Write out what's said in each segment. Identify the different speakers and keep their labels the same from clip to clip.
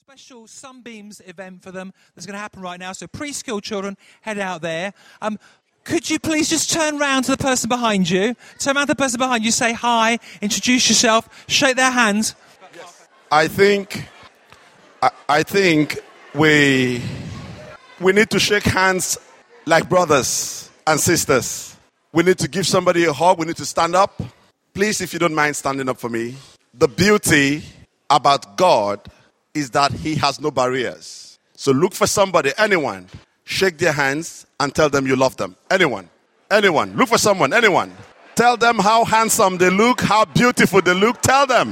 Speaker 1: special Sunbeams event for them that's going to happen right now. So preschool children, head out there. Could you please just turn around to the person behind you? Turn around to the person behind you, say hi, introduce yourself, shake their hands.
Speaker 2: Yes. I think we need to shake hands like brothers and sisters. We need to give somebody a hug. We need to stand up. Please, if you don't mind standing up for me. The beauty about God is that he has no barriers. So look for somebody, anyone, shake their hands and tell them you love them. Anyone. Look for someone, anyone. Tell them how handsome they look, how beautiful they look. Tell them.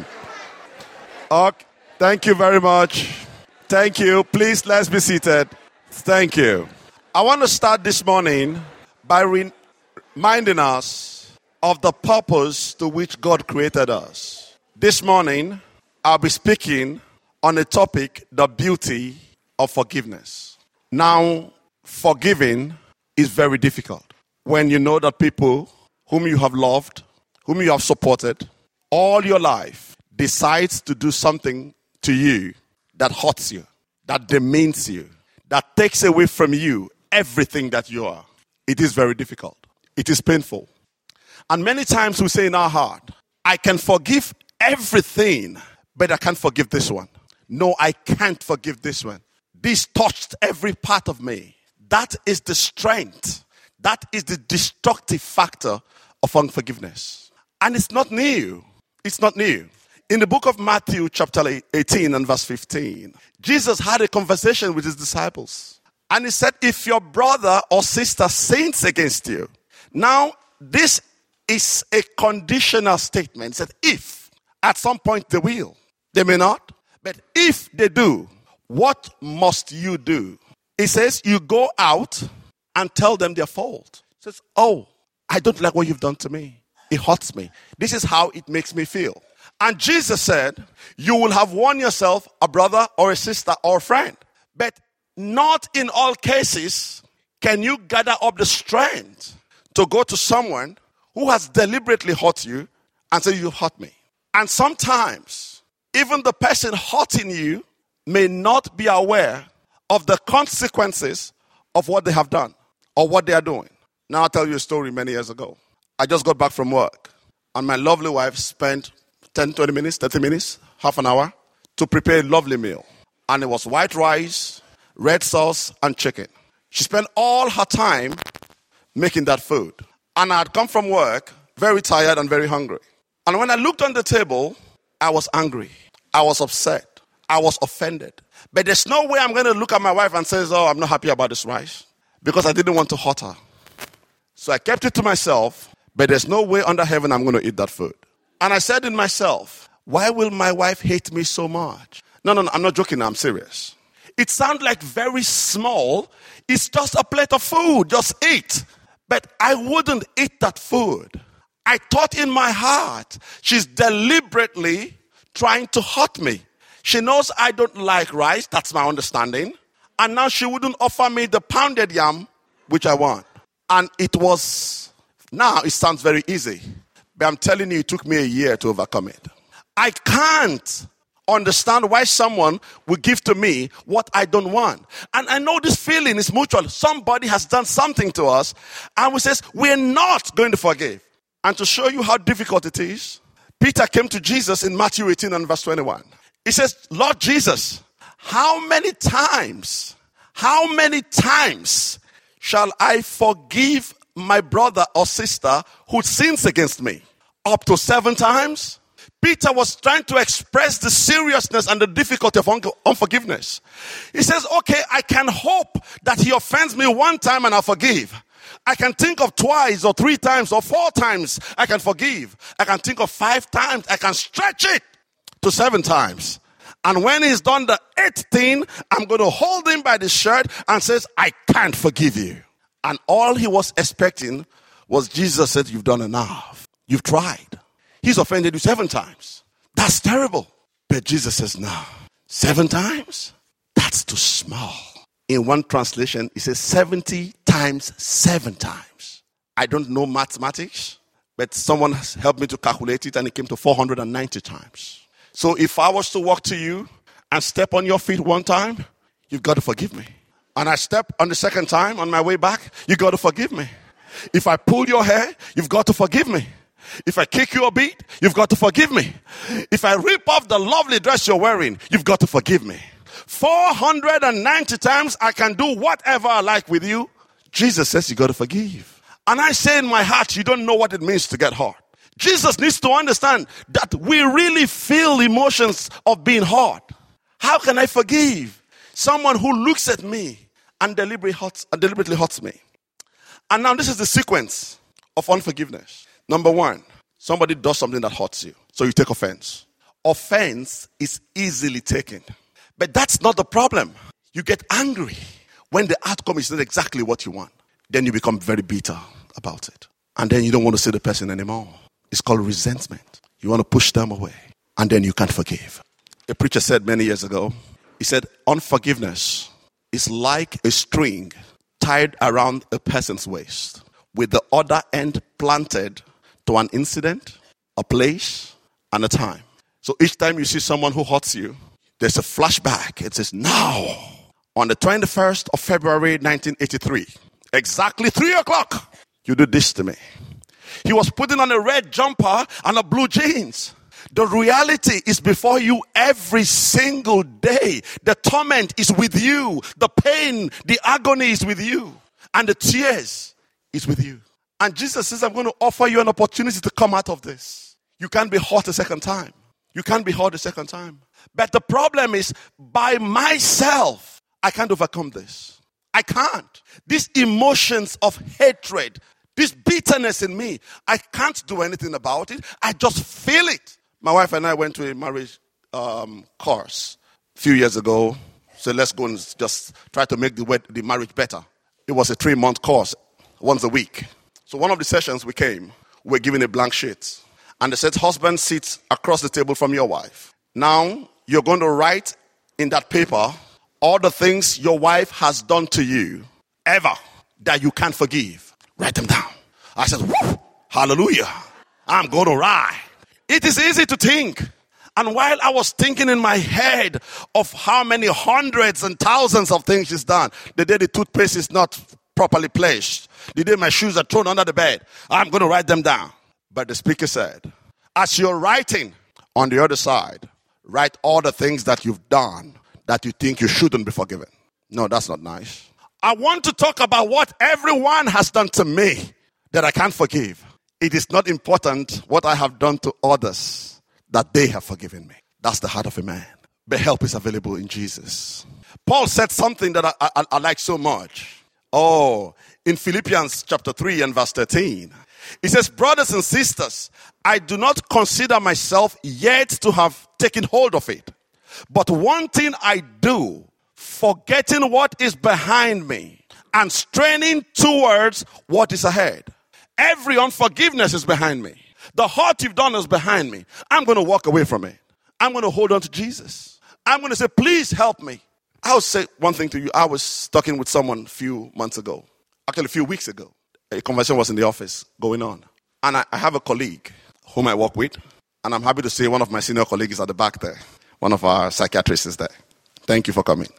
Speaker 2: Okay. Thank you very much. Thank you. Please, let's be seated. Thank you. I want to start this morning by reminding us of the purpose to which God created us. This morning, I'll be speaking on a topic, the beauty of forgiveness. Now, forgiving is very difficult when you know that people whom you have loved, whom you have supported all your life, decides to do something to you that hurts you, that demeans you, that takes away from you everything that you are. It is very difficult. It is painful. And many times we say in our heart, I can forgive everything, but I can't forgive this one. No, I can't forgive this one. This touched every part of me. That is the strength. That is the destructive factor of unforgiveness. And it's not new. It's not new. In the book of Matthew chapter 18 and verse 15, Jesus had a conversation with his disciples. And he said, if your brother or sister sins against you. Now, this is a conditional statement. He said, if at some point they will. They may not. But if they do, what must you do? He says, you go out and tell them their fault. He says, oh, I don't like what you've done to me. It hurts me. This is how it makes me feel. And Jesus said, you will have won yourself a brother or a sister or a friend. But not in all cases can you gather up the strength to go to someone who has deliberately hurt you and say, you hurt me. And sometimes, even the person hurting you may not be aware of the consequences of what they have done or what they are doing. Now, I'll tell you a story many years ago. I just got back from work, and my lovely wife spent 10, 20 minutes, 30 minutes, half an hour to prepare a lovely meal. And it was white rice, red sauce, and chicken. She spent all her time making that food. And I had come from work very tired and very hungry. And when I looked on the table, I was angry. I was upset. I was offended. But there's no way I'm going to look at my wife and say, oh, I'm not happy about this rice. Because I didn't want to hurt her. So I kept it to myself. But there's no way under heaven I'm going to eat that food. And I said in myself, why will my wife hate me so much? No, I'm not joking. I'm serious. It sounds like very small. It's just a plate of food. Just eat. But I wouldn't eat that food. I thought in my heart, she's deliberately trying to hurt me. She knows I don't like rice. That's my understanding. And now she wouldn't offer me the pounded yam, which I want. And now it sounds very easy. But I'm telling you, it took me a year to overcome it. I can't understand why someone will give to me what I don't want. And I know this feeling is mutual. Somebody has done something to us, and we says, we're not going to forgive. And to show you how difficult it is, Peter came to Jesus in Matthew 18 and verse 21. He says, Lord Jesus, how many times shall I forgive my brother or sister who sins against me? Up to 7 times? Peter was trying to express the seriousness and the difficulty of unforgiveness. He says, okay, I can hope that he offends me 1 time and I'll forgive. I can think of 2 or 3 times or 4 times I can forgive. I can think of 5 times. I can stretch it to 7 times. And when he's done the 8th thing, I'm going to hold him by the shirt and says, I can't forgive you. And all he was expecting was Jesus said, you've done enough. You've tried. He's offended you 7 times. That's terrible. But Jesus says, no. 7 times? That's too small. In one translation, it says 70 times 7 times. I don't know mathematics, but someone helped me to calculate it, and it came to 490 times. So if I was to walk to you and step on your feet one time, you've got to forgive me. And I step on the second time on my way back, you've got to forgive me. If I pull your hair, you've got to forgive me. If I kick you a beat, you've got to forgive me. If I rip off the lovely dress you're wearing, you've got to forgive me. 490 times I can do whatever I like with you. Jesus says you got to forgive. And I say in my heart, you don't know what it means to get hurt. Jesus needs to understand that we really feel emotions of being hurt. How can I forgive someone who looks at me and deliberately hurts me? And now this is the sequence of unforgiveness. Number one, somebody does something that hurts you, so you take offense. Offense is easily taken. But that's not the problem. You get angry when the outcome is not exactly what you want. Then you become very bitter about it. And then you don't want to see the person anymore. It's called resentment. You want to push them away. And then you can't forgive. A preacher said many years ago, he said, unforgiveness is like a string tied around a person's waist with the other end planted to an incident, a place, and a time. So each time you see someone who hurts you, there's a flashback. It says, now, on the 21st of February, 1983, exactly 3 o'clock, you did this to me. He was putting on a red jumper and a blue jeans. The reality is before you every single day. The torment is with you. The pain, the agony is with you. And the tears is with you. And Jesus says, I'm going to offer you an opportunity to come out of this. You can't be hurt a second time. You can't be hurt a second time. But the problem is, by myself, I can't overcome this. I can't. These emotions of hatred, this bitterness in me, I can't do anything about it. I just feel it. My wife and I went to a marriage course a few years ago. So let's go and just try to make the marriage better. It was a 3-month course, once a week. So one of the sessions we were given a blank sheet. And they said, husband sits across the table from your wife. Now, you're going to write in that paper all the things your wife has done to you ever that you can't forgive. Write them down. I said, whoo, hallelujah. I'm going to write. It is easy to think. And while I was thinking in my head of how many hundreds and thousands of things she's done, the day the toothpaste is not properly placed, the day my shoes are thrown under the bed, I'm going to write them down. But the speaker said, as you're writing on the other side, write all the things that you've done that you think you shouldn't be forgiven. No, that's not nice. I want to talk about what everyone has done to me that I can't forgive. It is not important what I have done to others that they have forgiven me. That's the heart of a man. But help is available in Jesus. Paul said something that I like so much. Oh, in Philippians chapter 3 and verse 13. He says, brothers and sisters, I do not consider myself yet to have taken hold of it. But one thing I do, forgetting what is behind me and straining towards what is ahead. Every unforgiveness is behind me. The hurt you've done is behind me. I'm going to walk away from it. I'm going to hold on to Jesus. I'm going to say, please help me. I'll say one thing to you. I was talking with someone a few months ago. Actually, a few weeks ago. A conversation was in the office going on. And I have a colleague whom I work with. And I'm happy to say one of my senior colleagues is at the back there. One of our psychiatrists is there. Thank you for coming.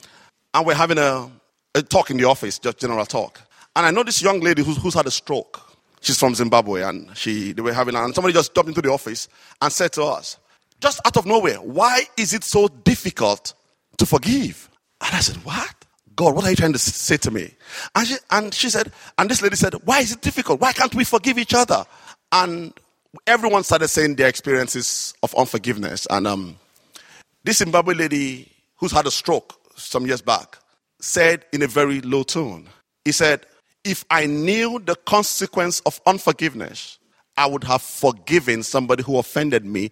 Speaker 2: And we're having a talk in the office, just general talk. And I know this young lady who's had a stroke. She's from Zimbabwe, and and somebody just jumped into the office and said to us, just out of nowhere, why is it so difficult to forgive? And I said, what? God, what are you trying to say to me? And she said, and this lady said, why is it difficult? Why can't we forgive each other? And everyone started saying their experiences of unforgiveness. And this Zimbabwe lady who's had a stroke some years back said in a very low tone, he said, if I knew the consequence of unforgiveness, I would have forgiven somebody who offended me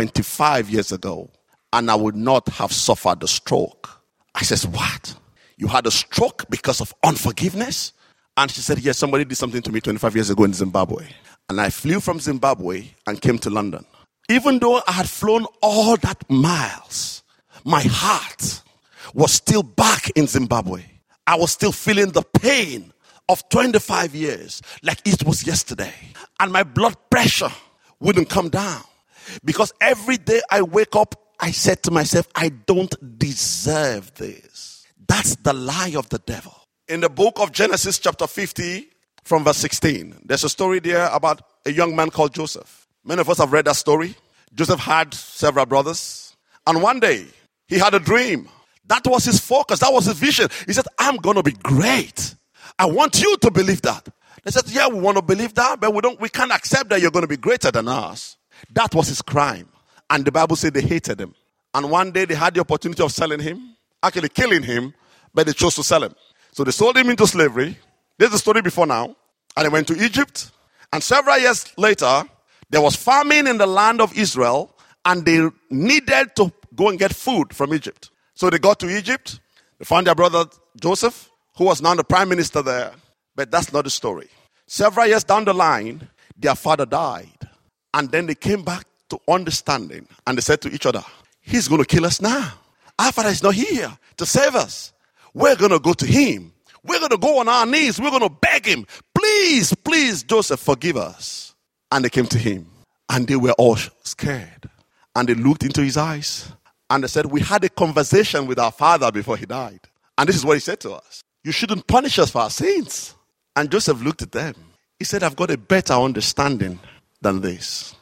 Speaker 2: 25 years ago, and I would not have suffered the stroke. I said, what? You had a stroke because of unforgiveness? And she said, yes, somebody did something to me 25 years ago in Zimbabwe. And I flew from Zimbabwe and came to London. Even though I had flown all that miles, my heart was still back in Zimbabwe. I was still feeling the pain of 25 years like it was yesterday. And my blood pressure wouldn't come down. Because every day I wake up I said to myself, I don't deserve this. That's the lie of the devil. In the book of Genesis chapter 50 from verse 16, there's a story there about a young man called Joseph. Many of us have read that story. Joseph had several brothers. And one day, he had a dream. That was his focus. That was his vision. He said, I'm going to be great. I want you to believe that. They said, yeah, we want to believe that, but we can't accept that you're going to be greater than us. That was his crime. And the Bible said they hated him. And one day they had the opportunity of selling him, actually killing him, but they chose to sell him. So they sold him into slavery. There's the story before now. And they went to Egypt. And several years later, there was famine in the land of Israel, and they needed to go and get food from Egypt. So they got to Egypt. They found their brother Joseph, who was now the prime minister there. But that's not the story. Several years down the line, their father died. And then they came back to understanding. And they said to each other, he's going to kill us now. Our father is not here to save us. We're going to go to him. We're going to go on our knees. We're going to beg him. Please, please, Joseph, forgive us. And they came to him. And they were all scared. And they looked into his eyes. And they said, we had a conversation with our father before he died. And this is what he said to us. You shouldn't punish us for our sins. And Joseph looked at them. He said, I've got a better understanding than this.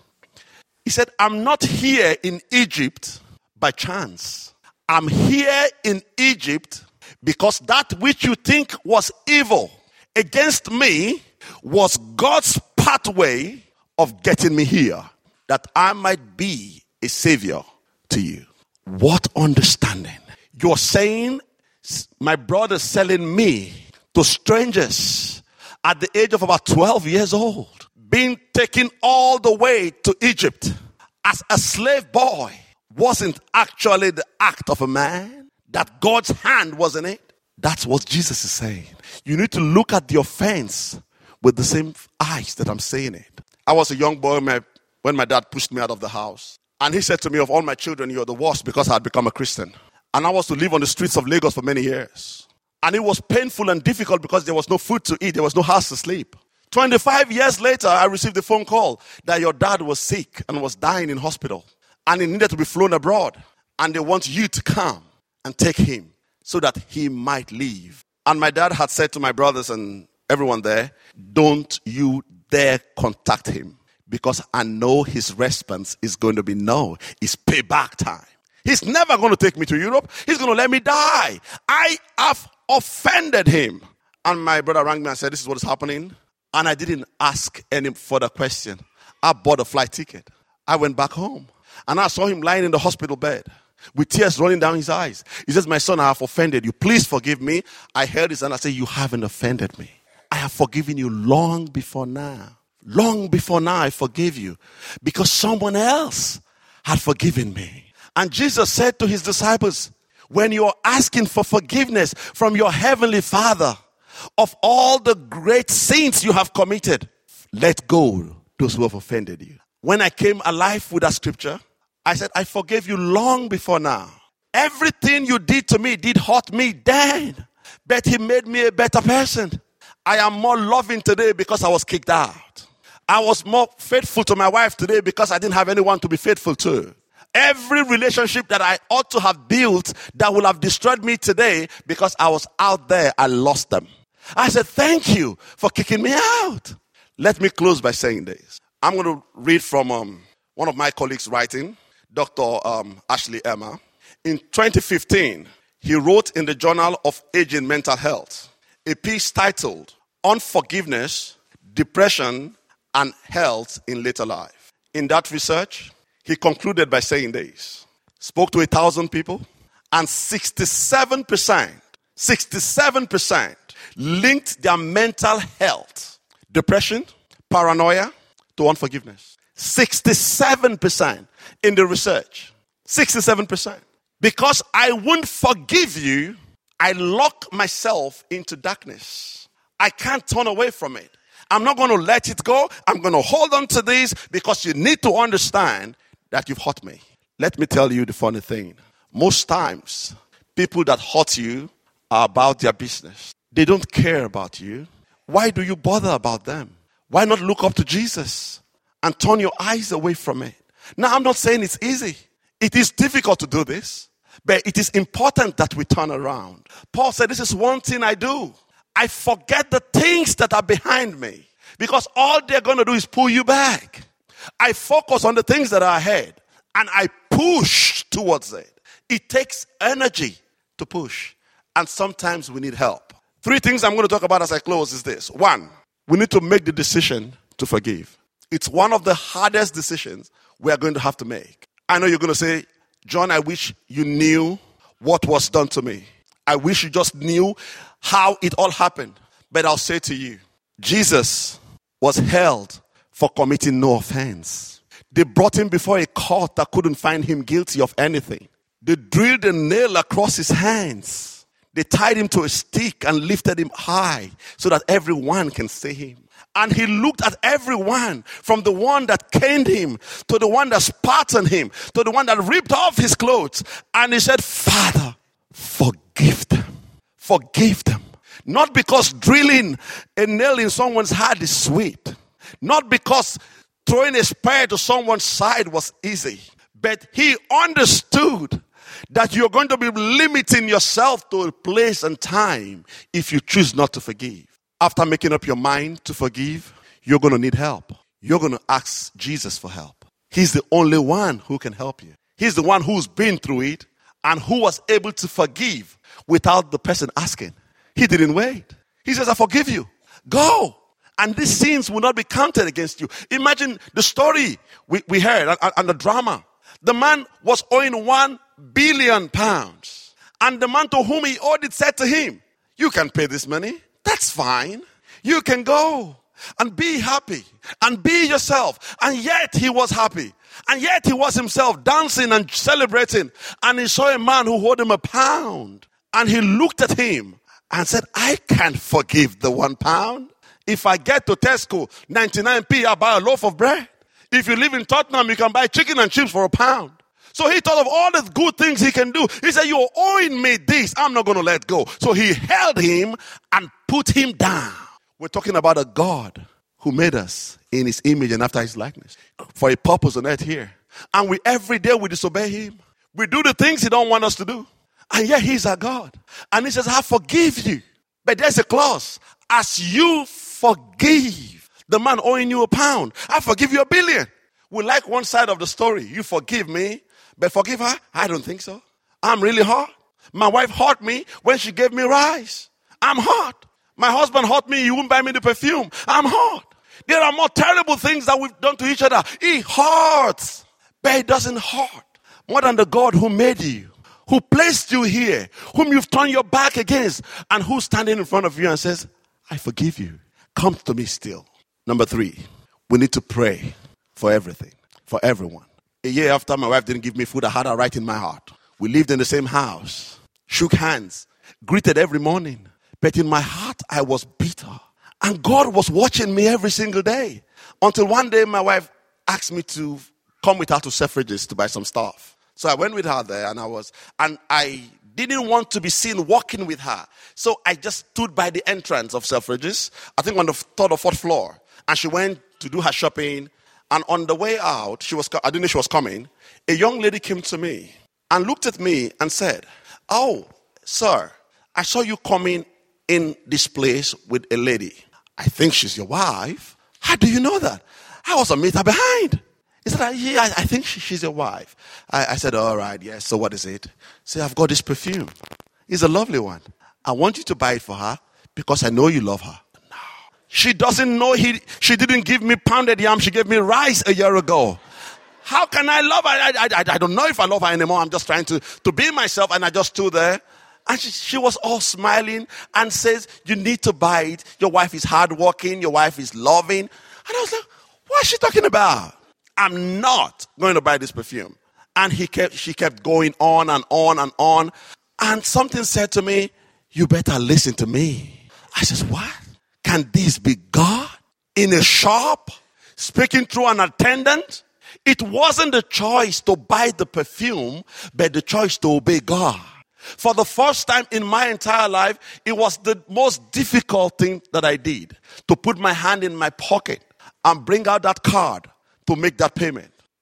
Speaker 2: He said, I'm not here in Egypt by chance. I'm here in Egypt because that which you think was evil against me was God's pathway of getting me here, that I might be a savior to you. What understanding? You're saying my brother's selling me to strangers at the age of about 12 years old, being taken all the way to Egypt as a slave boy wasn't actually the act of a man, that God's hand was in it. That's what Jesus is saying. You need to look at the offense with the same eyes that I'm saying it. I was a young boy when my dad pushed me out of the house. And he said to me, of all my children, you're the worst, because I had become a Christian. And I was to live on the streets of Lagos for many years. And it was painful and difficult because there was no food to eat. There was no house to sleep. 25 years later, I received a phone call that your dad was sick and was dying in hospital. And he needed to be flown abroad. And they want you to come and take him so that he might live. And my dad had said to my brothers and everyone there, don't you dare contact him, because I know his response is going to be no. It's payback time. He's never going to take me to Europe. He's going to let me die. I have offended him. And my brother rang me and said, this is what is happening. And I didn't ask any further question. I bought a flight ticket. I went back home. And I saw him lying in the hospital bed with tears running down his eyes. He says, my son, I have offended you. Please forgive me. I heard this and I said, you haven't offended me. I have forgiven you long before now. Long before now, I forgave you because someone else had forgiven me. And Jesus said to his disciples, when you're asking for forgiveness from your heavenly Father of all the great sins you have committed, let go those who have offended you. When I came alive with that scripture, I said, I forgave you long before now. Everything you did to me did hurt me then, but he made me a better person. I am more loving today because I was kicked out. I was more faithful to my wife today because I didn't have anyone to be faithful to. Every relationship that I ought to have built that would have destroyed me today because I was out there, I lost them. I said, thank you for kicking me out. Let me close by saying this. I'm going to read from one of my colleagues' writing, Dr. Ashley Emma. In 2015, he wrote in the Journal of Aging Mental Health a piece titled, Unforgiveness, Depression, and Health in Later Life. In that research, he concluded by saying this. Spoke to 1,000 people, and 67% linked their mental health, depression, paranoia, to unforgiveness. 67% in the research. 67%. Because I won't forgive you, I lock myself into darkness. I can't turn away from it. I'm not going to let it go. I'm going to hold on to this because you need to understand that you've hurt me. Let me tell you the funny thing. Most times, people that hurt you are about their business. They don't care about you. Why do you bother about them? Why not look up to Jesus and turn your eyes away from it? Now, I'm not saying it's easy. It is difficult to do this, but it is important that we turn around. Paul said, this is one thing I do. I forget the things that are behind me, because all they're going to do is pull you back. I focus on the things that are ahead, and I push towards it. It takes energy to push, and sometimes we need help. 3 things I'm going to talk about as I close is this. 1, we need to make the decision to forgive. It's one of the hardest decisions we are going to have to make. I know you're going to say, John, I wish you knew what was done to me. I wish you just knew how it all happened. But I'll say to you, Jesus was held for committing no offense. They brought him before a court that couldn't find him guilty of anything. They drilled a nail across his hands. They tied him to a stick and lifted him high so that everyone can see him. And he looked at everyone, from the one that caned him, to the one that spat on him, to the one that ripped off his clothes. And he said, Father, forgive them. Forgive them. Not because drilling a nail in someone's heart is sweet. Not because throwing a spear to someone's side was easy. But he understood that you're going to be limiting yourself to a place and time if you choose not to forgive. After making up your mind to forgive, you're going to need help. You're going to ask Jesus for help. He's the only one who can help you. He's the one who's been through it and who was able to forgive without the person asking. He didn't wait. He says, I forgive you. Go. And these sins will not be counted against you. Imagine the story we heard and the drama. The man was owing £1 billion. And the man to whom he owed it said to him, you can pay this money. That's fine. You can go and be happy and be yourself. And yet he was happy. And yet he was himself dancing and celebrating. And he saw a man who owed him £1. And he looked at him and said, I can't forgive the £1. If I get to Tesco, 99p, I'll buy a loaf of bread. If you live in Tottenham, you can buy chicken and chips for £1. So he thought of all the good things he can do. He said, you're owing me this. I'm not going to let go. So he held him and put him down. We're talking about a God who made us in his image and after his likeness for a purpose on earth here. And every day we disobey him. We do the things he don't want us to do. And yet he's our God. And he says, I forgive you. But there's a clause. As you forgive the man owing you £1, I forgive you $1 billion. We like one side of the story. You forgive me, but forgive her? I don't think so. I'm really hurt. My wife hurt me when she gave me rice. I'm hurt. My husband hurt me. He wouldn't buy me the perfume. I'm hurt. There are more terrible things that we've done to each other. It hurts, but it doesn't hurt more than the God who made you, who placed you here, whom you've turned your back against, and who's standing in front of you and says, I forgive you. Come to me still. Number 3, we need to pray for everything, for everyone. A year after my wife didn't give me food, I had her right in my heart. We lived in the same house, shook hands, greeted every morning. But in my heart, I was bitter. And God was watching me every single day. Until one day, my wife asked me to come with her to Selfridges to buy some stuff. So I went with her there, and I didn't want to be seen walking with her. So I just stood by the entrance of Selfridges, I think on the 3rd or 4th floor. And she went to do her shopping. And on the way out, I didn't know she was coming. A young lady came to me and looked at me and said, oh, sir, I saw you coming in this place with a lady. I think she's your wife. How do you know that? I was a meter behind. He said, yeah, I think she's your wife. I said, all right, yes. So what is it? Say, I've got this perfume. It's a lovely one. I want you to buy it for her because I know you love her. No. She doesn't know she didn't give me pounded yam. She gave me rice a year ago. How can I love her? I don't know if I love her anymore. I'm just trying to be myself. And I just stood there. And she was all smiling and says, you need to buy it. Your wife is hardworking. Your wife is loving. And I was like, what is she talking about? I'm not going to buy this perfume. And she kept going on and on and on. And something said to me, you better listen to me. I said, what? Can this be God in a shop speaking through an attendant? It wasn't the choice to buy the perfume, but the choice to obey God. For the first time in my entire life, it was the most difficult thing that I did, to put my hand in my pocket and bring out that card to make that payment.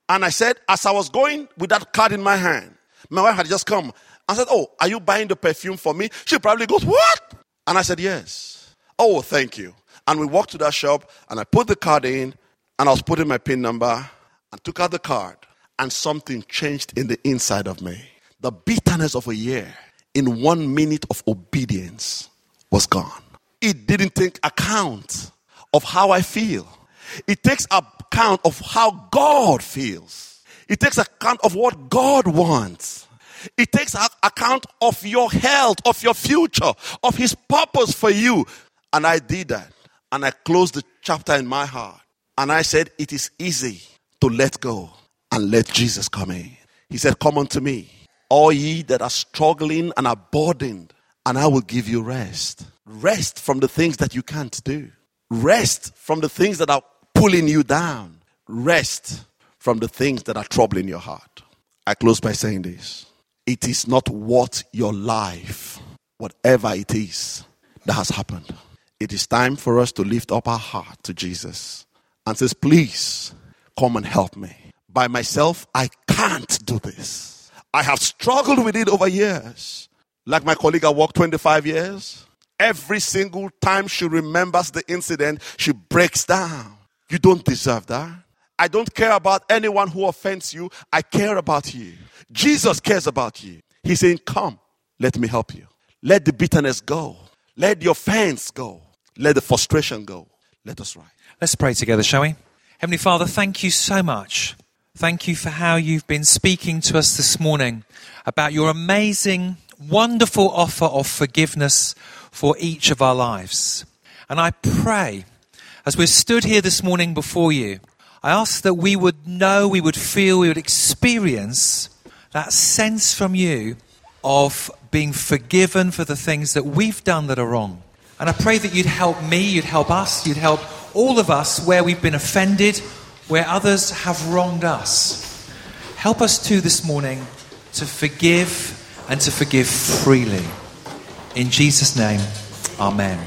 Speaker 2: And I said, as I was going with that card in my hand, my wife had just come. I said, oh, are you buying the perfume for me? She probably goes, what? And I said, yes. Oh, thank you. And we walked to that shop, and I put the card in, and I was putting my PIN number, and took out the card, and something changed in the inside of me. The bitterness of a year in 1 minute of obedience was gone. It didn't take account of how I feel. It takes account of how God feels. It takes account of what God wants. It takes account of your health, of your future, of his purpose for you. And I did that. And I closed the chapter in my heart. And I said, it is easy to let go and let Jesus come in. He said, come unto me, all ye that are struggling and are burdened, and I will give you rest. Rest from the things that you can't do. Rest from the things that are pulling you down. Rest from the things that are troubling your heart. I close by saying this. It is not worth your life, whatever it is that has happened. It is time for us to lift up our heart to Jesus and says, please come and help me. By myself, I can't do this. I have struggled with it over years. Like my colleague at work, 25 years. Every single time she remembers the incident, she breaks down. You don't deserve that. I don't care about anyone who offends you. I care about you. Jesus cares about you. He's saying, come, let me help you. Let the bitterness go. Let the offense go. Let the frustration go. Let us write.
Speaker 1: Let's pray together, shall we? Heavenly Father, thank you so much. Thank you for how you've been speaking to us this morning about your amazing, wonderful offer of forgiveness for each of our lives. And I pray, as we're stood here this morning before you, I ask that we would know, we would feel, we would experience that sense from you of being forgiven for the things that we've done that are wrong. And I pray that you'd help me, you'd help us, you'd help all of us where we've been offended, where others have wronged us. Help us too this morning to forgive and to forgive freely. In Jesus' name, amen.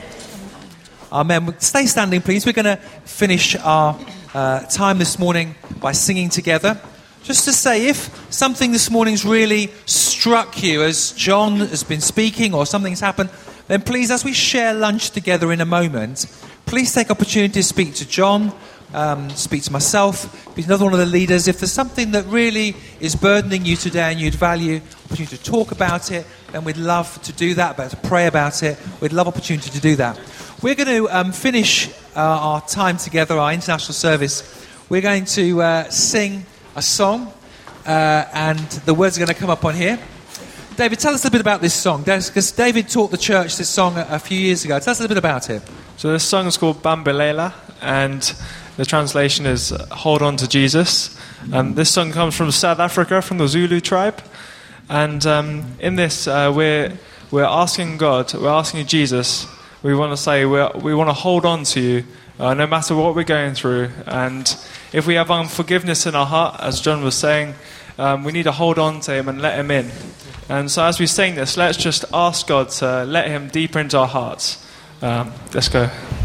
Speaker 1: Amen. Stay standing, please. We're going to finish our time this morning by singing together. Just to say, if something this morning's really struck you as John has been speaking or something's happened, then please, as we share lunch together in a moment, please take opportunity to speak to John, speak to myself, speak to another one of the leaders. If there's something that really is burdening you today and you'd value opportunity to talk about it, then we'd love to do that, but to pray about it. We'd love opportunity to do that. We're going to finish our time together, our international service. We're going to sing a song, and the words are going to come up on here. David, tell us a bit about this song, because David taught the church this song a few years ago. Tell us a bit about it.
Speaker 3: So this song is called Bambalela, and the translation is Hold On to Jesus. This song comes from South Africa, from the Zulu tribe. And in this, we're asking God, we're asking Jesus, we want to say, we want to hold on to you, no matter what we're going through. And if we have unforgiveness in our heart, as John was saying, we need to hold on to him and let him in. And so as we sing this, let's just ask God to let him deeper into our hearts. Let's go.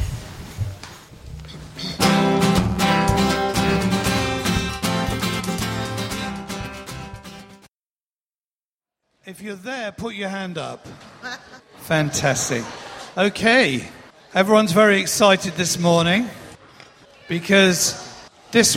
Speaker 4: If you're there, put your hand up. Fantastic. Okay. Everyone's very excited this morning because this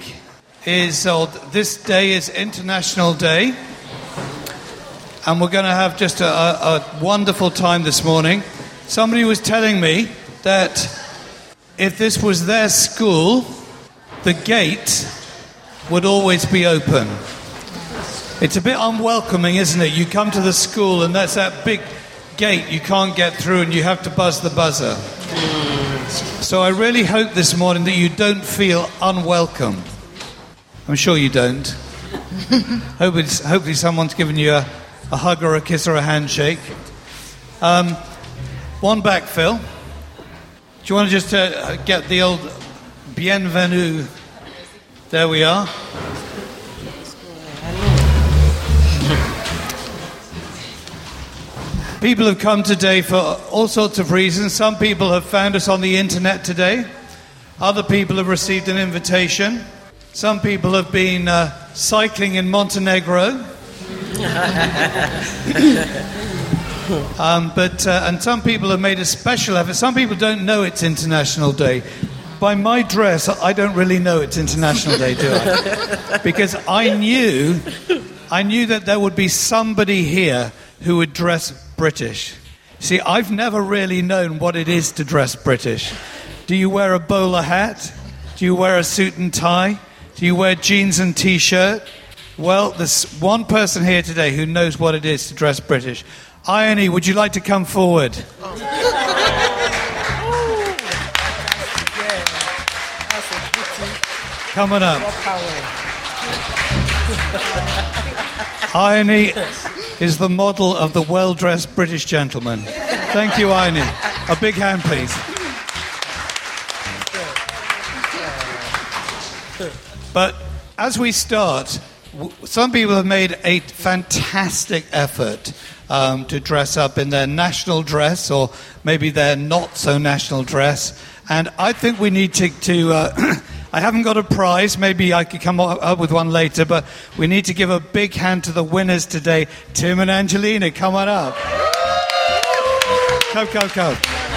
Speaker 4: day is International Day. And we're going to have just a wonderful time this morning. Somebody was telling me that if this was their school, the gate would always be open. It's a bit unwelcoming, isn't it? You come to the school and that's that big gate you can't get through and you have to buzz the buzzer. So I really hope this morning that you don't feel unwelcome. I'm sure you don't. Hopefully someone's given you a hug or a kiss or a handshake. One back, Phil. Do you want to just get the old bienvenue? There we are. People have come today for all sorts of reasons. Some people have found us on the internet today. Other people have received an invitation. Some people have been cycling in Montenegro. And some people have made a special effort. Some people don't know it's International Day. By my dress, I don't really know it's International Day, do I? Because I knew that there would be somebody here who would dress British. See, I've never really known what it is to dress British. Do you wear a bowler hat? Do you wear a suit and tie? Do you wear jeans and T-shirt? Well, there's one person here today who knows what it is to dress British. Ione, would you like to come forward? Come on up. Ione is the model of the well-dressed British gentleman. Thank you, Ione. A big hand, please. But as we start, some people have made a fantastic effort to dress up in their national dress, or maybe their not-so-national dress. And I think we need to I haven't got a prize. Maybe I could come up with one later, but we need to give a big hand to the winners today. Tim and Angelina, come on up. Go.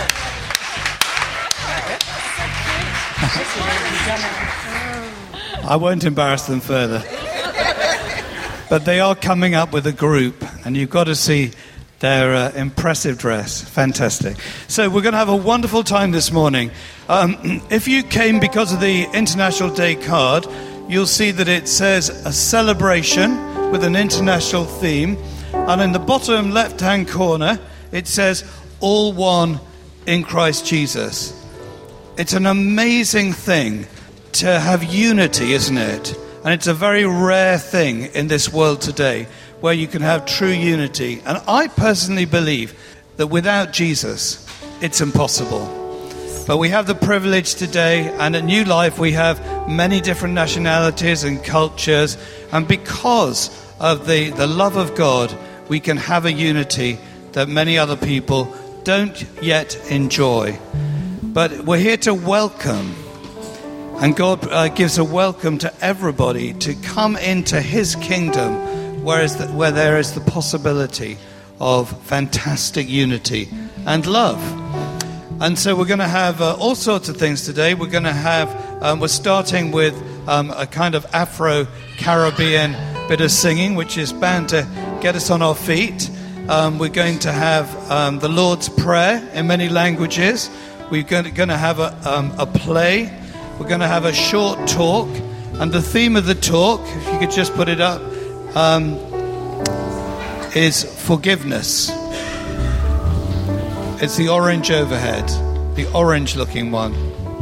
Speaker 4: I won't embarrass them further. But they are coming up with a group, and you've got to see their impressive dress. Fantastic. So we're going to have a wonderful time this morning. If you came because of the International Day card, you'll see that it says a celebration with an international theme. And in the bottom left-hand corner, it says all one in Christ Jesus. It's an amazing thing to have unity, isn't it? And it's a very rare thing in this world today, where you can have true unity. And I personally believe that without Jesus, it's impossible. But we have the privilege today, and at New Life we have many different nationalities and cultures, and because of the love of God, we can have a unity that many other people don't yet enjoy. But we're here to welcome, and God gives a welcome to everybody to come into His kingdom, where there is the possibility of fantastic unity and love. And so we're going to have all sorts of things today. We're going to have, we're starting with a kind of Afro-Caribbean bit of singing, which is bound to get us on our feet. We're going to have the Lord's Prayer in many languages. We're going to have a play. We're going to have a short talk. And the theme of the talk, if you could just put it up, is forgiveness. It's the orange overhead, the orange-looking one.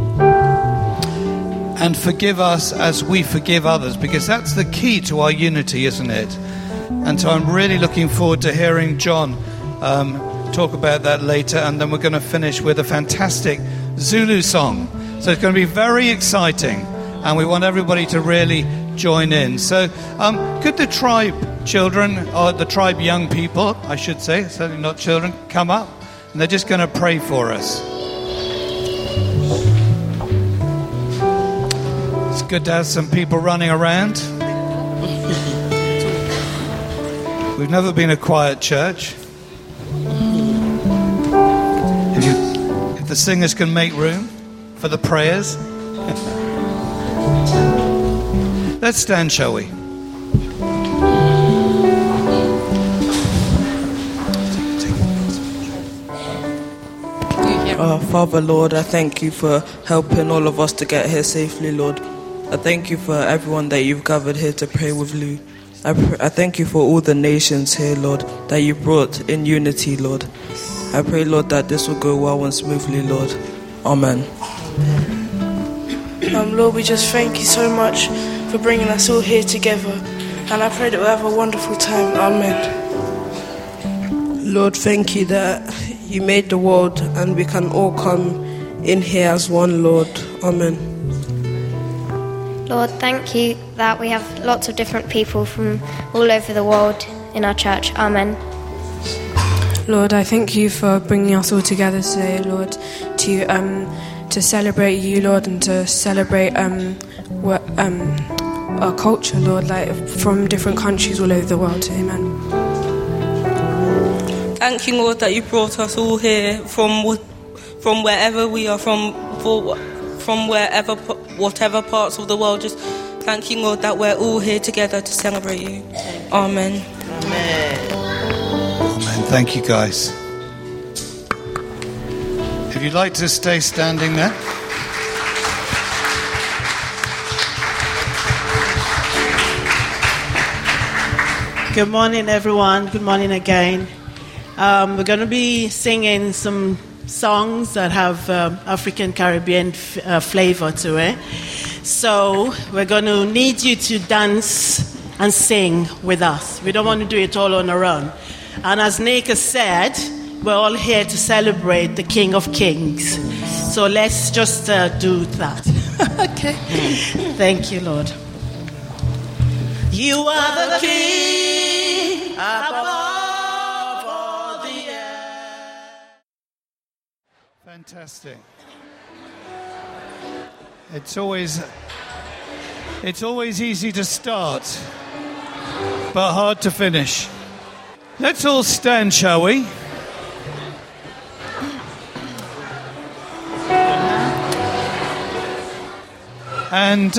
Speaker 4: And forgive us as we forgive others, because that's the key to our unity, isn't it? And so I'm really looking forward to hearing John talk about that later. And then we're going to finish with a fantastic Zulu song. So it's going to be very exciting, and we want everybody to really join in. So could the tribe children, or the tribe young people, I should say, certainly not children, come up? And they're just going to pray for us. It's good to have some people running around. We've never been a quiet church. If the singers can make room for the prayers. Let's stand, shall we?
Speaker 5: Father, Lord, I thank you for helping all of us to get here safely, Lord. I thank you for everyone that you've gathered here to pray with, Lou. I thank you for all the nations here, Lord, that you brought in unity, Lord. I pray, Lord, that this will go well and smoothly, Lord. Amen.
Speaker 6: Lord, we just thank you so much for bringing us all here together. And I pray that we'll have a wonderful time. Amen.
Speaker 5: Lord, thank you that you made the world and we can all come in here as one, Lord. Amen.
Speaker 7: Lord, thank you that we have lots of different people from all over the world in our church. Amen.
Speaker 8: Lord, I thank you for bringing us all together today, Lord, to celebrate you, Lord, and to celebrate our culture, Lord, like from different countries all over the world. Amen.
Speaker 5: Thank you, Lord, that you brought us all here from wherever we are from wherever, whatever parts of the world. Just thank you, Lord, that we're all here together to celebrate you. Amen.
Speaker 4: Amen. Thank you, guys. If you'd like to stay standing there.
Speaker 9: Good morning, everyone. Good morning again. We're going to be singing some songs that have African Caribbean flavor to it. So we're going to need you to dance and sing with us. We don't want to do it all on our own. And as Nick has said, we're all here to celebrate the King of Kings. So let's just do that. Okay. Thank you, Lord. You are the King above all the earth.
Speaker 4: Fantastic. It's always easy to start, but hard to finish. Let's all stand, shall we? And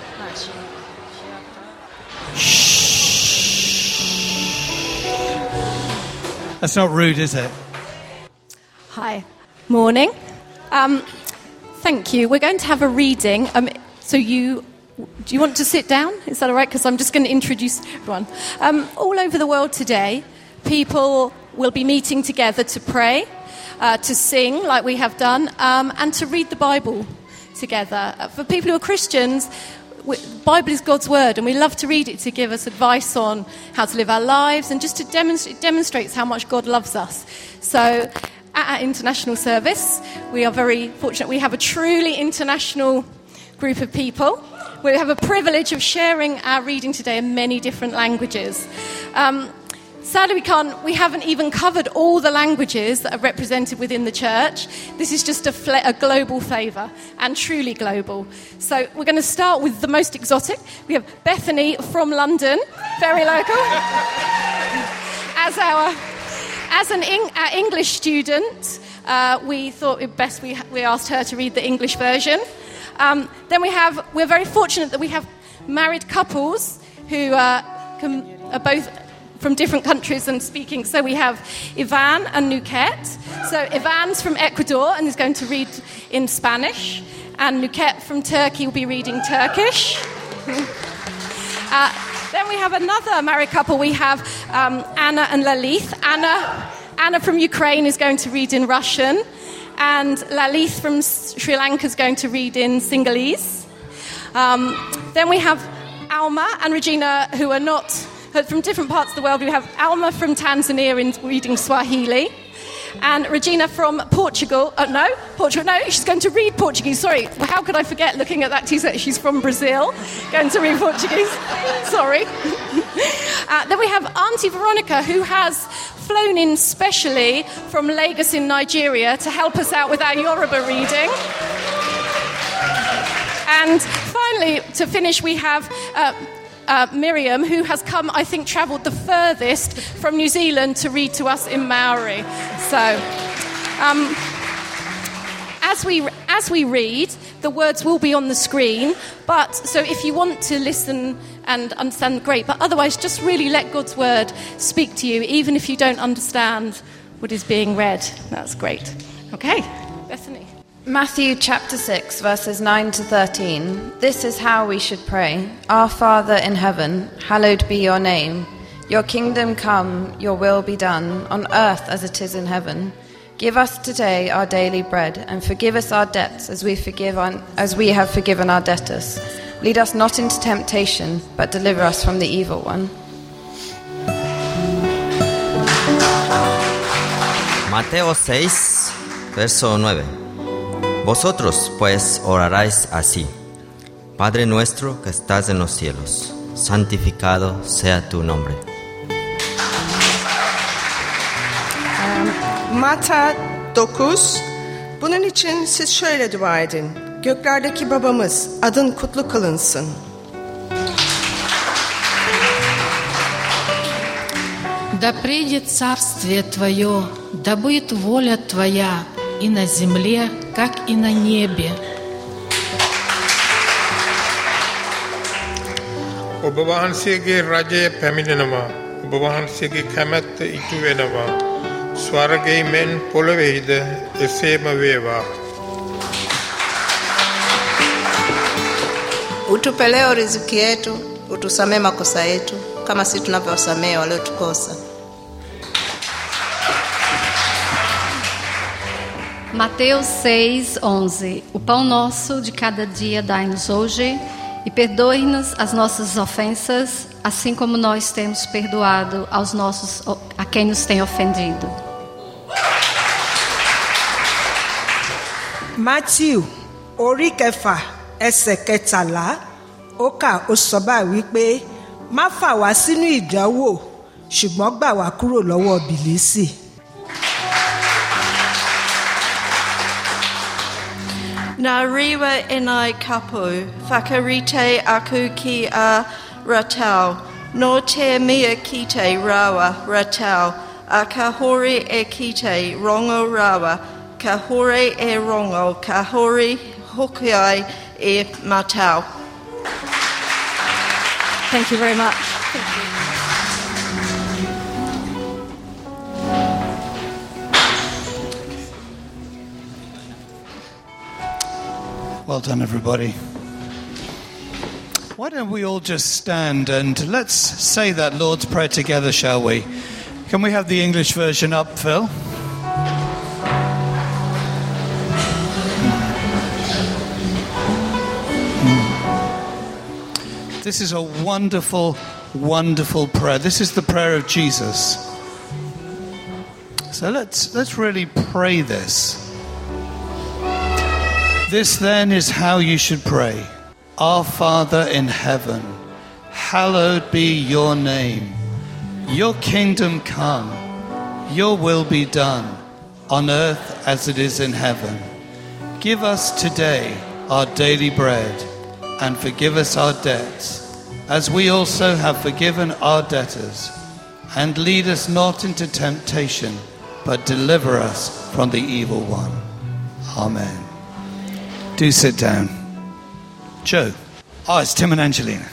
Speaker 4: that's not rude, is it?
Speaker 10: Hi. Morning. Thank you. We're going to have a reading. Do you want to sit down? Is that all right? Because I'm just going to introduce everyone. All over the world today, people will be meeting together to pray, to sing like we have done, and to read the Bible together. For people who are Christians, the Bible is God's word, and we love to read it to give us advice on how to live our lives, and just to demonstrates how much God loves us. So at our international service, we are very fortunate. We have a truly international group of people. We have a privilege of sharing our reading today in many different languages. Sadly, we haven't even covered all the languages that are represented within the church. This is just a global flavour, and truly global. So we're going to start with the most exotic. We have Bethany from London, very local. As our English student, we thought it best we asked her to read the English version. Then we're very fortunate that we have married couples who are both from different countries and speaking. So we have Ivan and Nuket. So Ivan's from Ecuador and is going to read in Spanish, and Nuket from Turkey will be reading Turkish. Then we have another married couple. We have Anna and Lalith. Anna from Ukraine is going to read in Russian, and Lalith from Sri Lanka is going to read in Sinhalese. Then we have Alma and Regina, who are not from different parts of the world. We have Alma from Tanzania in reading Swahili, and Regina from Portugal. Portugal. No, she's going to read Portuguese. Sorry, how could I forget looking at that T-shirt? She's from Brazil, going to read Portuguese. Sorry. Then we have Auntie Veronica, who has flown in specially from Lagos in Nigeria to help us out with our Yoruba reading. And finally, to finish, we have Miriam, who has travelled the furthest from New Zealand to read to us in Maori. So, as we read, the words will be on the screen. So if you want to listen and understand, great. But otherwise, just really let God's word speak to you, even if you don't understand what is being read. That's great. Okay, Bethany.
Speaker 11: Matthew chapter 6, verses 9 to 13. This is how we should pray. Our Father in heaven, hallowed be your name. Your kingdom come, your will be done, on earth as it is in heaven. Give us today our daily bread, and forgive us our debts as we have forgiven our debtors. Lead us not into temptation, but deliver us from the evil one.
Speaker 12: Mateo 6, verso 9. Vosotros pues oraréis así: Padre nuestro que estás en los cielos, santificado sea tu nombre.
Speaker 13: Matta 9. Bunun için siz şöyle dua edin: Göklerdeki babamız, adın kutlu kılınsın.
Speaker 14: Да придет царствие Твое, да будет воля Твоя и на земле, как и на небе.
Speaker 15: ඔබ වහන්සේගේ රජය පැමිණෙනවා. ඔබ වහන්සේගේ කැමැත්ත ඉටු වෙනවා. ස්වර්ගයේ මෙන් පොළොවේද එසේම වේවා.
Speaker 16: Utupe leo riziki yetu, utusamee makosa yetu kama sisi tunavyowasamea waliotukosa.
Speaker 17: Mateus 6:11. O pão nosso de cada dia dai-nos hoje e perdoe-nos as nossas ofensas, assim como nós temos perdoado a quem nos tem ofendido.
Speaker 18: Matthew orí kẹfà ẹsẹ̀ kẹtàlá ó kà ó sọ báyìí wípé má fà wá sínú ìdánwò ṣùgbọ́n gbà wá kúrò lọ́wọ́ bìlísì.
Speaker 19: Na riwa inai kapu, whakarite aku ki a ratau, no te mea kite rawa ratau, a kahori e kite rongo rawa, kahori e rongo, kahori hokiai e matau.
Speaker 10: Thank you very much.
Speaker 4: Well done, everybody. Why don't we all just stand and let's say that Lord's Prayer together, shall we? Can we have the English version up, Phil? This is a wonderful, wonderful prayer. This is the prayer of Jesus. So let's really pray this. This then is how you should pray. Our Father in heaven, hallowed be your name. Your kingdom come. Your will be done on earth as it is in heaven. Give us today our daily bread and forgive us our debts as we also have forgiven our debtors. And lead us not into temptation, but deliver us from the evil one. Amen. Do sit down. Joe. Oh, it's Tim and Angelina.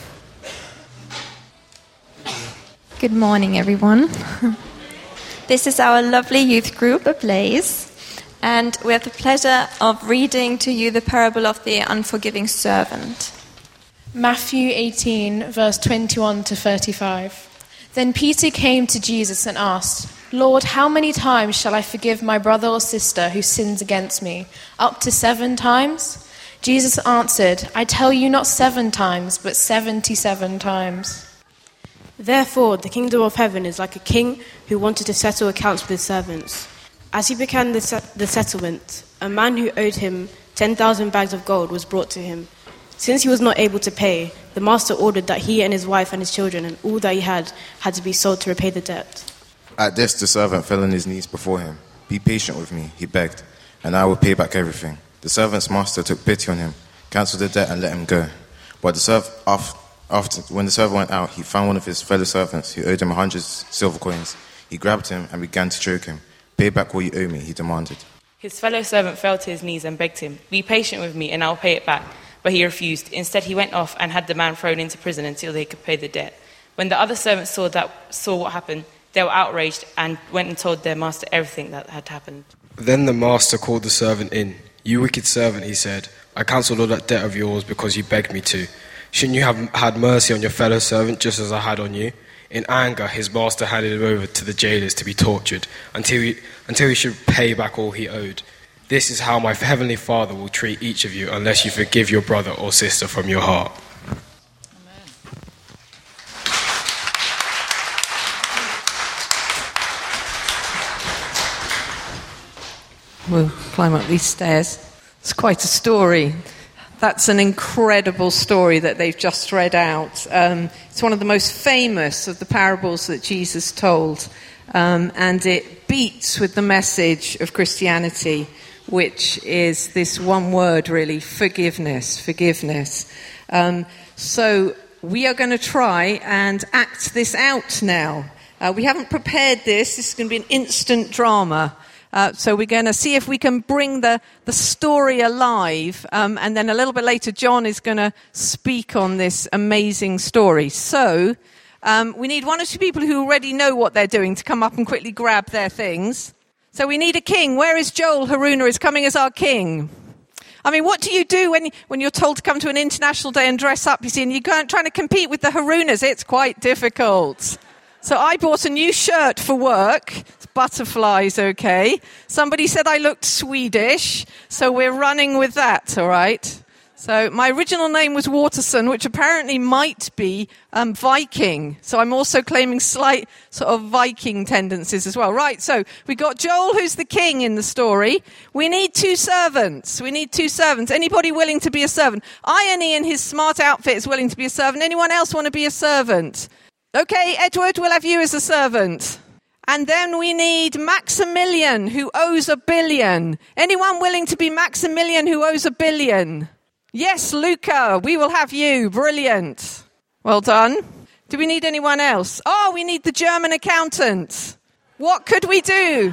Speaker 20: Good morning, everyone. This is our lovely youth group, Ablaze, and we have the pleasure of reading to you the parable of the unforgiving servant.
Speaker 8: Matthew 18, verse 21 to 35. Then Peter came to Jesus and asked, Lord, how many times shall I forgive my brother or sister who sins against me? Up to 7 times? Jesus answered, I tell you not 7 times, but 77 times.
Speaker 6: Therefore, the kingdom of heaven is like a king who wanted to settle accounts with his servants. As he began the settlement, a man who owed him 10,000 bags of gold was brought to him. Since he was not able to pay, the master ordered that he and his wife and his children and all that he had to be sold to repay the debt.
Speaker 21: At this, the servant fell on his knees before him. Be patient with me, he begged, and I will pay back everything. The servant's master took pity on him, cancelled the debt, and let him go. But when the servant went out, he found one of his fellow servants who owed him 100 silver coins. He grabbed him and began to choke him. Pay back what you owe me, he demanded.
Speaker 22: His fellow servant fell to his knees and begged him, Be patient with me, and I will pay it back. But he refused. Instead, he went off and had the man thrown into prison until they could pay the debt. When the other servants saw what happened, they were outraged and went and told their master everything that had happened.
Speaker 23: Then the master called the servant in. You wicked servant, he said, I cancelled all that debt of yours because you begged me to. Shouldn't you have had mercy on your fellow servant just as I had on you? In anger, his master handed him over to the jailers to be tortured until he should pay back all he owed. This is how my heavenly Father will treat each of you unless you forgive your brother or sister from your heart.
Speaker 24: We'll climb up these stairs. It's quite a story. That's an incredible story that they've just read out. It's one of the most famous of the parables that Jesus told, and it beats with the message of Christianity, which is this one word, really, forgiveness. So we are going to try and act this out now. We haven't prepared this. This is going to be an instant drama. So we're going to see if we can bring the story alive. And then a little bit later, John is going to speak on this amazing story. So we need one or two people who already know what they're doing to come up and quickly grab their things. So we need a king. Where is Joel? Haruna is coming as our king. I mean, what do you do when you're told to come to an international day and dress up, you see, and you're trying to compete with the Harunas? It's quite difficult. So I bought a new shirt for work. It's butterflies, okay. Somebody said I looked Swedish, so we're running with that, all right? So my original name was Waterson, which apparently might be Viking. So I'm also claiming slight sort of Viking tendencies as well. Right, so we got Joel, who's the king in the story. We need two servants. Anybody willing to be a servant? Ione in his smart outfit is willing to be a servant. Anyone else want to be a servant? Okay, Edward, we'll have you as a servant. And then we need Maximilian, who owes $1 billion. Anyone willing to be Maximilian, who owes $1 billion? Yes, Luca, we will have you. Brilliant. Well done. Do we need anyone else? Oh, we need the German accountant. What could we do?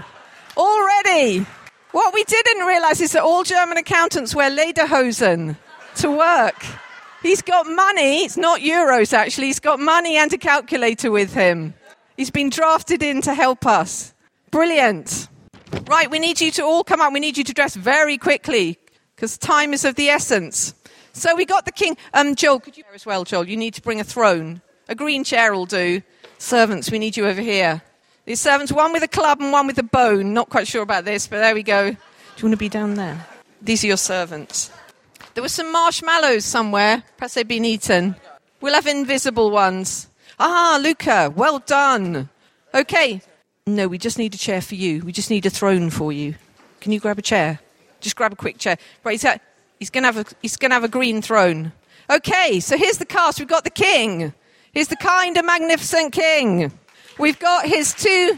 Speaker 24: Already. What we didn't realize is that all German accountants wear lederhosen to work. He's got money. It's not euros, actually. He's got money and a calculator with him. He's been drafted in to help us. Brilliant. Right, we need you to all come up. We need you to dress very quickly, because time is of the essence. So we got the king. Joel, could you as well, Joel? You need to bring a throne. A green chair will do. Servants, we need you over here. These servants, one with a club and one with a bone. Not quite sure about this, but there we go. Do you want to be down there? These are your servants. There were some marshmallows somewhere. Perhaps they've been eaten. We'll have invisible ones. Ah, Luca, well done. Okay. No, we just need a chair for you. We just need a throne for you. Can you grab a chair? Just grab a quick chair. Right, he's going to have a green throne. Okay, so here's the cast. We've got the king. Here's the kind and magnificent king. We've got his two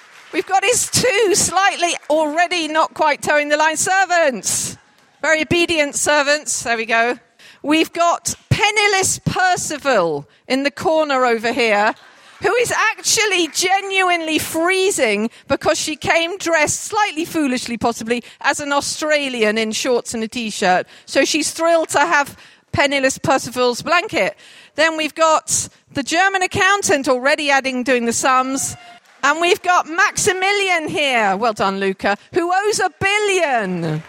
Speaker 24: slightly already not quite towing the line servants. Very obedient servants. There we go. We've got penniless Percival in the corner over here, who is actually genuinely freezing because she came dressed slightly foolishly, possibly, as an Australian in shorts and a T-shirt. So she's thrilled to have penniless Percival's blanket. Then we've got the German accountant already doing the sums. And we've got Maximilian here. Well done, Luca. Who owes $1 billion.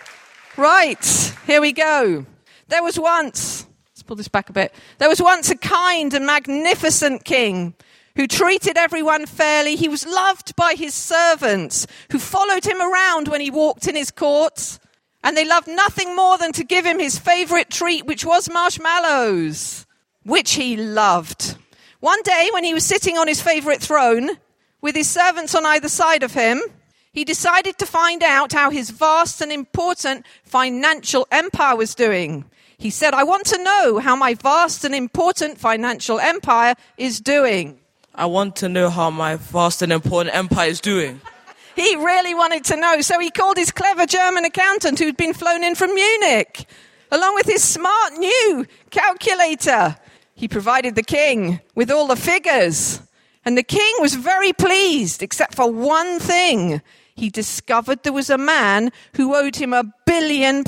Speaker 24: Right, here we go. There was once, let's pull this back a bit. There was once a kind and magnificent king who treated everyone fairly. He was loved by his servants who followed him around when he walked in his courts. And they loved nothing more than to give him his favorite treat, which was marshmallows, which he loved. One day when he was sitting on his favorite throne with his servants on either side of him, he decided to find out how his vast and important financial empire was doing. He said, I want to know how my vast and important financial empire is doing.
Speaker 5: I want to know how my vast and important empire is doing.
Speaker 24: He really wanted to know, so he called his clever German accountant who'd been flown in from Munich, along with his smart new calculator. He provided the king with all the figures, and the king was very pleased, except for one thing. He discovered there was a man who owed him £1 billion.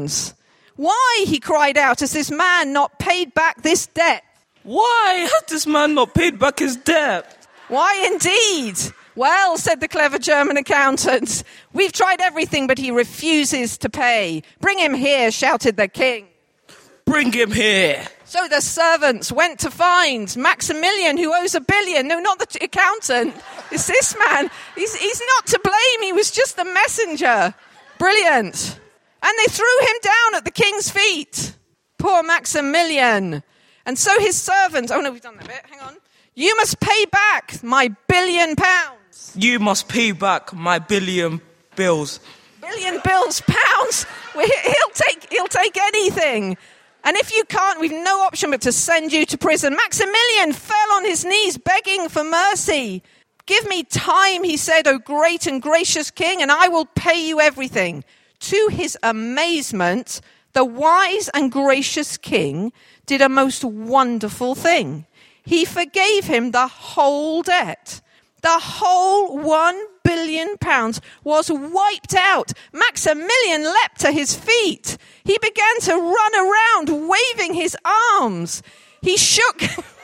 Speaker 24: Why, he cried out, has this man not paid back this debt?
Speaker 5: Why has this man not paid back his debt?
Speaker 24: Why indeed? Well, said the clever German accountant, we've tried everything, but he refuses to pay. Bring him here, shouted the king.
Speaker 5: Bring him here.
Speaker 24: So the servants went to find Maximilian, who owes $1 billion. No, not the accountant. It's this man. He's not to blame. He was just the messenger. Brilliant. And they threw him down at the king's feet. Poor Maximilian. And so his servants, oh no, we've done that bit. Hang on. You must pay back my £1 billion.
Speaker 5: You must pay back my £1 billion bills.
Speaker 24: £1 billion pounds? He'll take anything. And if you can't, we've no option but to send you to prison. Maximilian fell on his knees begging for mercy. Give me time, he said, O great and gracious king, and I will pay you everything. To his amazement, the wise and gracious king did a most wonderful thing. He forgave him the whole debt. The whole £1 billion was wiped out. Maximilian leapt to his feet. He began to run around, waving his arms. He shook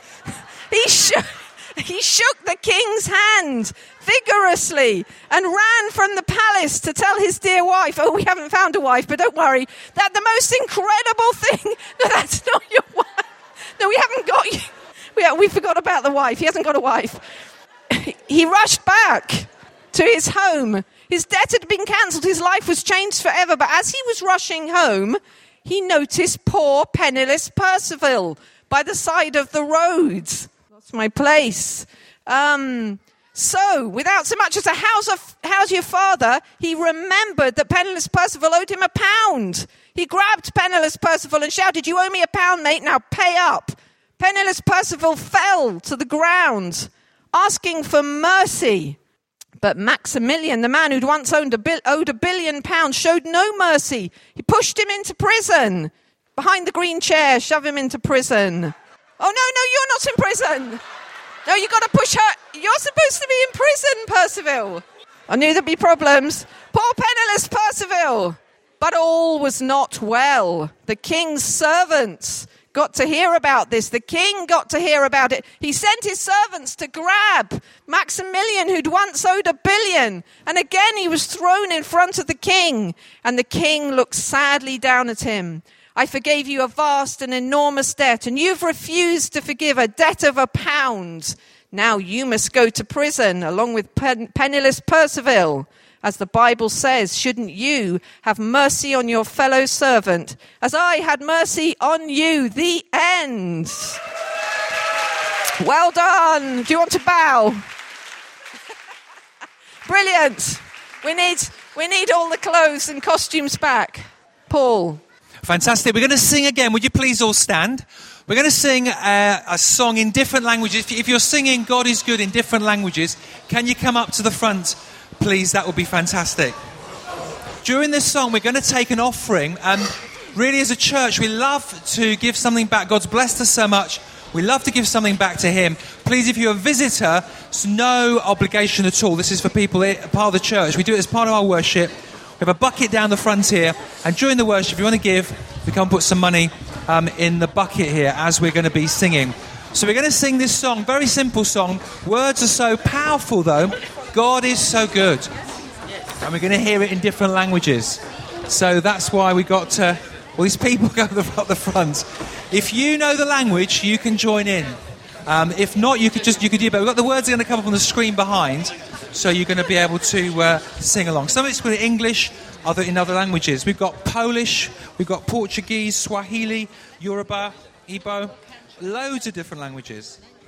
Speaker 24: the king's hand vigorously and ran from the palace to tell his dear wife, oh, we haven't found a wife, but don't worry, that the most incredible thing, no, that's not your wife. No, we haven't got you. We forgot about the wife. He hasn't got a wife. He rushed back to his home. His debt had been cancelled. His life was changed forever. But as he was rushing home, he noticed poor, penniless Percival by the side of the road. That's my place. So, without so much as a how's your father, he remembered that penniless Percival owed him £1. He grabbed penniless Percival and shouted, you owe me £1, mate, now pay up. Penniless Percival fell to the ground, asking for mercy. But Maximilian, the man who'd once owed £1 billion, showed no mercy. He pushed him into prison. Behind the green chair, shove him into prison. Oh, no, you're not in prison. No, you got to push her. You're supposed to be in prison, Percival. I knew there'd be problems. Poor penniless Percival. But all was not well. The king's servants got to hear about this. The king got to hear about it. He sent his servants to grab Maximilian, who'd once owed £1 billion. And again he was thrown in front of the king. And the king looked sadly down at him. I forgave you a vast and enormous debt, and you've refused to forgive a debt of £1. Now you must go to prison along with penniless Percival. As the Bible says, shouldn't you have mercy on your fellow servant, as I had mercy on you? The end. Well done. Do you want to bow? Brilliant. We need all the clothes and costumes back. Paul.
Speaker 1: Fantastic. We're going to sing again. Would you please all stand? We're going to sing a song in different languages. If you're singing God is Good in different languages, can you come up to the front, please? That would be fantastic. During this song, we're going to take an offering. Really, as a church, we love to give something back. God's blessed us so much. We love to give something back to him. Please, if you're a visitor, it's no obligation at all. This is for people, part of the church. We do it as part of our worship. We have a bucket down the front here, and during the worship, if you want to give, we can put some money in the bucket here as we're going to be singing. So we're going to sing this song, very simple song. Words are so powerful, though. God is so good. And we're going to hear it in different languages. So that's why we got all these people go up the front. If you know the language, you can join in. If not, you could do it. But we've got the words are going to come up on the screen behind. So you're going to be able to sing along. Some of it's in English, other in other languages. We've got Polish, we've got Portuguese, Swahili, Yoruba, Igbo, loads of different languages.